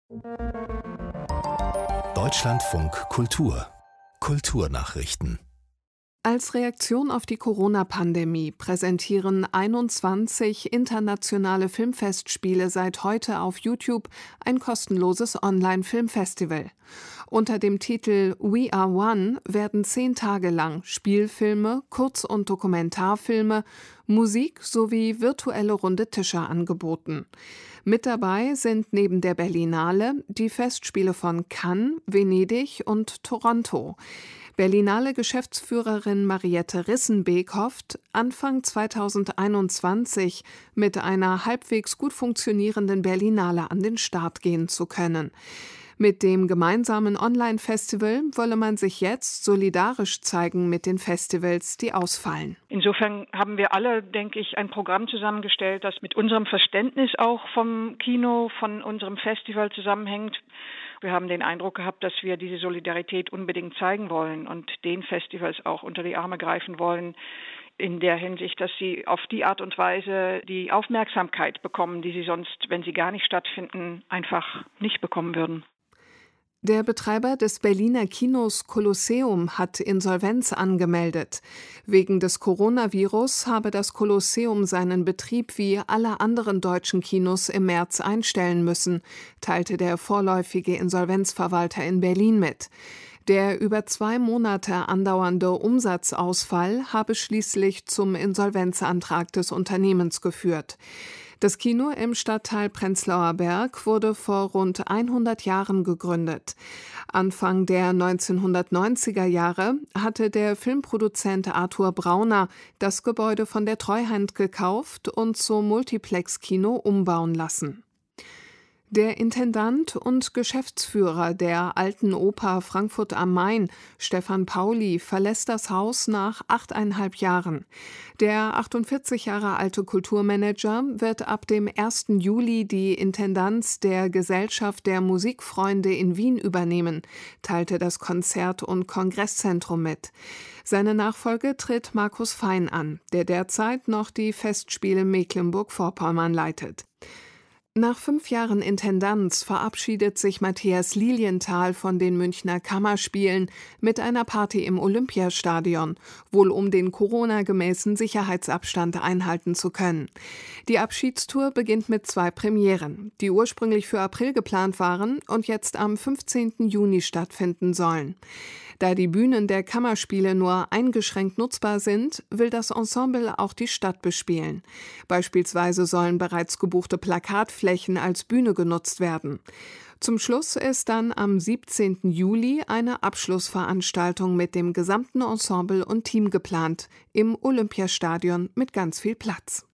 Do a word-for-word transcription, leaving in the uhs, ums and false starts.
Deutschlandfunk Kultur Kulturnachrichten. Als Reaktion auf die Corona-Pandemie präsentieren einundzwanzig internationale Filmfestspiele seit heute auf YouTube ein kostenloses Online-Filmfestival. Unter dem Titel We Are One werden zehn Tage lang Spielfilme, Kurz- und Dokumentarfilme, Musik sowie virtuelle runde Tische angeboten. Mit dabei sind neben der Berlinale die Festspiele von Cannes, Venedig und Toronto. Berlinale Geschäftsführerin Mariette Rissenbeek hofft, Anfang zweitausendeinundzwanzig mit einer halbwegs gut funktionierenden Berlinale an den Start gehen zu können. Mit dem gemeinsamen Online-Festival wolle man sich jetzt solidarisch zeigen mit den Festivals, die ausfallen. Insofern haben wir alle, denke ich, ein Programm zusammengestellt, das mit unserem Verständnis auch vom Kino, von unserem Festival zusammenhängt. Wir haben den Eindruck gehabt, dass wir diese Solidarität unbedingt zeigen wollen und den Festivals auch unter die Arme greifen wollen, in der Hinsicht, dass sie auf die Art und Weise die Aufmerksamkeit bekommen, die sie sonst, wenn sie gar nicht stattfinden, einfach nicht bekommen würden. Der Betreiber des Berliner Kinos Kolosseum hat Insolvenz angemeldet. Wegen des Coronavirus habe das Kolosseum seinen Betrieb wie alle anderen deutschen Kinos im März einstellen müssen, teilte der vorläufige Insolvenzverwalter in Berlin mit. Der über zwei Monate andauernde Umsatzausfall habe schließlich zum Insolvenzantrag des Unternehmens geführt. Das Kino im Stadtteil Prenzlauer Berg wurde vor rund hundert Jahren gegründet. Anfang der neunzehnhundertneunziger Jahre hatte der Filmproduzent Arthur Brauner das Gebäude von der Treuhand gekauft und zum Multiplex-Kino umbauen lassen. Der Intendant und Geschäftsführer der Alten Oper Frankfurt am Main, Stefan Pauli, verlässt das Haus nach achteinhalb Jahren. Der achtundvierzig Jahre alte Kulturmanager wird ab dem ersten Juli die Intendanz der Gesellschaft der Musikfreunde in Wien übernehmen, teilte das Konzert- und Kongresszentrum mit. Seine Nachfolge tritt Markus Fein an, der derzeit noch die Festspiele Mecklenburg-Vorpommern leitet. Nach fünf Jahren Intendanz verabschiedet sich Matthias Lilienthal von den Münchner Kammerspielen mit einer Party im Olympiastadion, wohl um den Corona-gemäßen Sicherheitsabstand einhalten zu können. Die Abschiedstour beginnt mit zwei Premieren, die ursprünglich für April geplant waren und jetzt am fünfzehnten Juni stattfinden sollen. Da die Bühnen der Kammerspiele nur eingeschränkt nutzbar sind, will das Ensemble auch die Stadt bespielen. Beispielsweise sollen bereits gebuchte Plakatflächen als Bühne genutzt werden. Zum Schluss ist dann am siebzehnten Juli eine Abschlussveranstaltung mit dem gesamten Ensemble und Team geplant, im Olympiastadion mit ganz viel Platz.